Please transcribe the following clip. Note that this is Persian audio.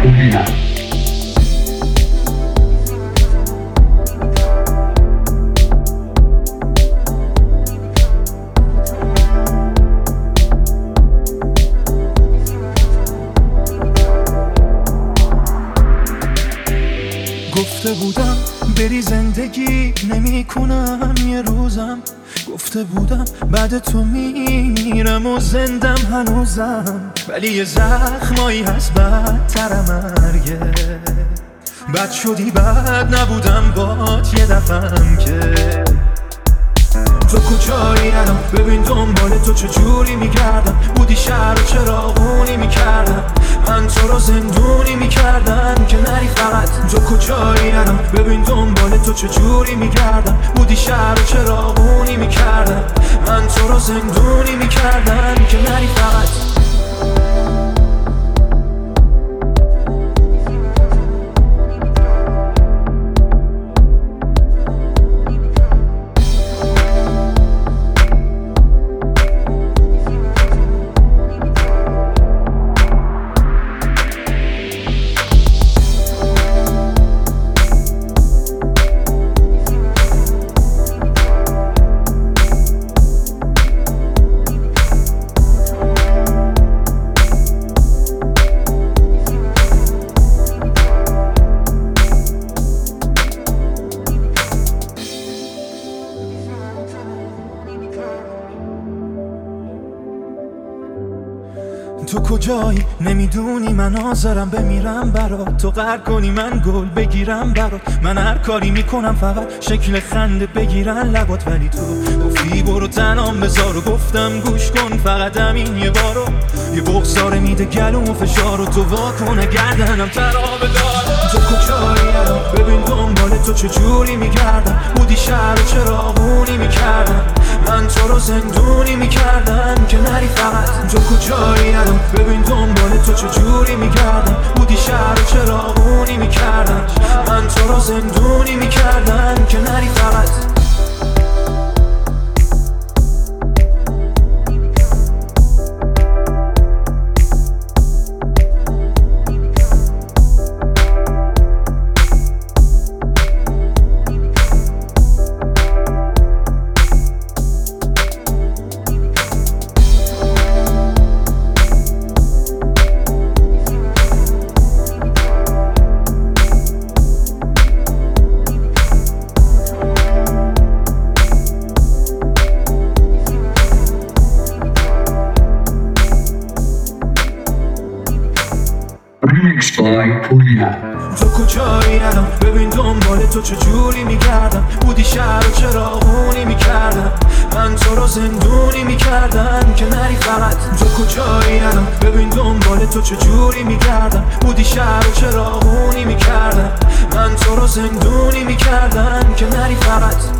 پولیا. گفته بودم بری زندگی نمی کنم یه روزم، گفته بودم بعد تو میرم و زندم هنوزم، ولی یه زخمایی هست بدتر مرگه. بد شدی بد نبودم بات یه دفعم که تو کجایی الان؟ ببین دنبال تو چجوری میگردم، بودی شهر و چراغونی میکردم، من تو رو زندونی میکردم که نری فقط. تو کجایی الان؟ ببین دنبال تو چجوری میگردم، بودی شهر و چراغونی میکردم، من تو رو زندونی میکردم که نری فقط. تو کجایی؟ نمیدونی من حاضرم بمیرم برات، تو قهر کنی من گل بگیرم برات، من هر کاری میکنم فقط شکل خنده بگیرن لبات، ولی تو گفتی برو تنام بذار و گفتم گوش کن فقط همین یه بارو، یه بغضاره میده گلوم و فشار و تو واکنه گردنم ترابه دار. تو کجایی الان؟ ببین دنبال تو چجوری میگردم، بودی شهر و چراغونی میکردم، من تو رو زندونی میکردم که نری فقط. تو کجایی الان؟ ببین دنبال تو چجوری میگردم، بودی شهر و چراغونی میکردم، من تو رو زندونی میکردم که نری فقط. Remixed by پولیا. تو کجایی الان؟ ببین دنبال تو چجوری میگردم، بودی شهر و چراغونی میکردم، من تو رو زندونی میکردم که نری فقط. تو کجایی الان؟ ببین دنبال تو چجوری میگردم، بودی شهر و چراغونی میکردم، من تو رو زندونی میکردم که نری فقط.